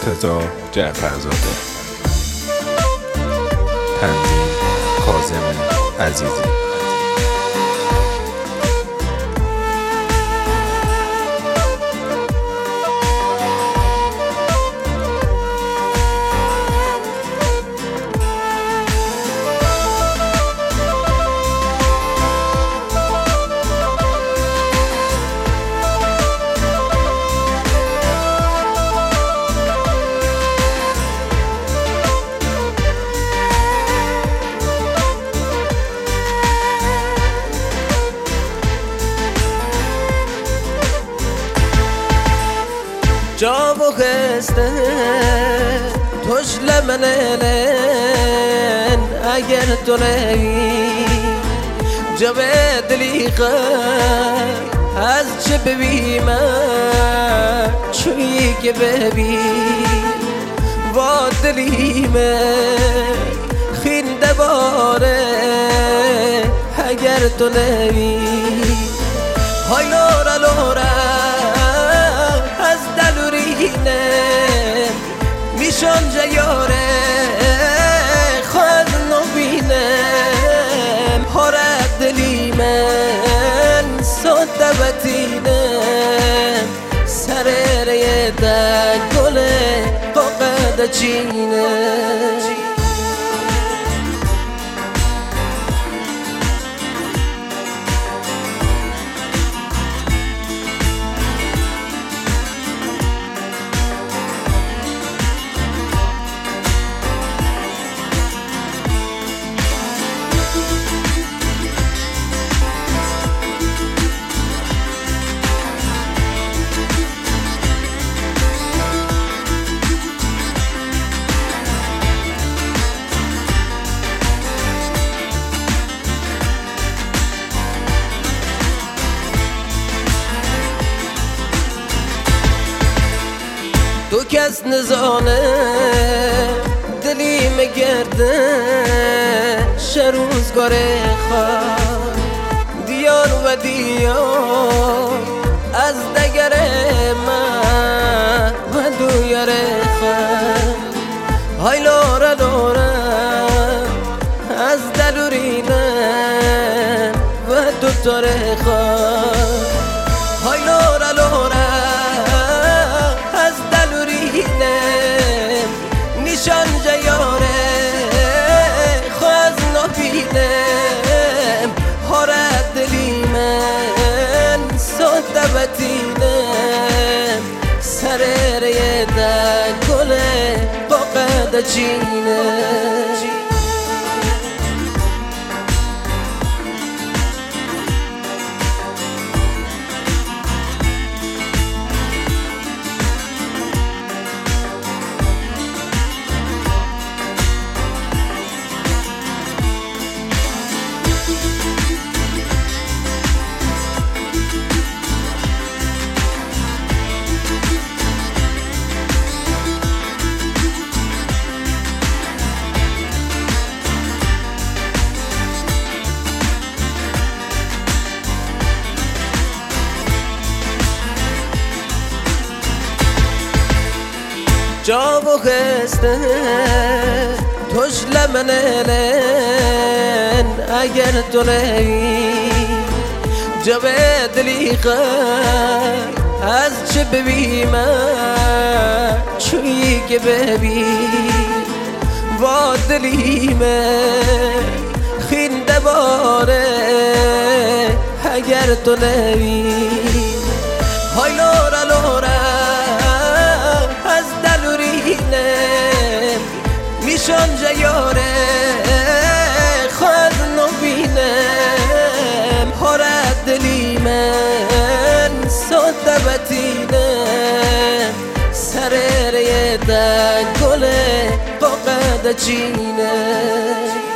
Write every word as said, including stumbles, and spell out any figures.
مرتضی جعفرزاده. تنظیم کاظم عزیزی. جا و خسته توش لمنلن اگر تو نهی جا به دلی خد از چه ببیمم چویی که ببین با دلی من خینده باره اگر تو نهی های لورا لورا میشان جیاره خواهد نبینم هارد دلی من ساده بتینم سر ریه در گله قاقد چینم تو کس نزانه دلی مگرده شروزگار خواه دیار و دیار از دگر من و دویار خواه های لورا لورا از دلورینم و دوتار خواه های لورا لورا نشان جیاره خواهد نبینم هارد دلی من ساده بتینم سر ریه در گله قاقد چینم جا و خسته توش لمنلن اگر تو نهی جا به دلی خد از چه ببیمم چویی که ببین با دلی من خینده باره اگر تو نهی های لورا لورا میشان جیاره خواهد نبینم هارد دلی من ساده بتینم سر ریه در گله قاقد چینم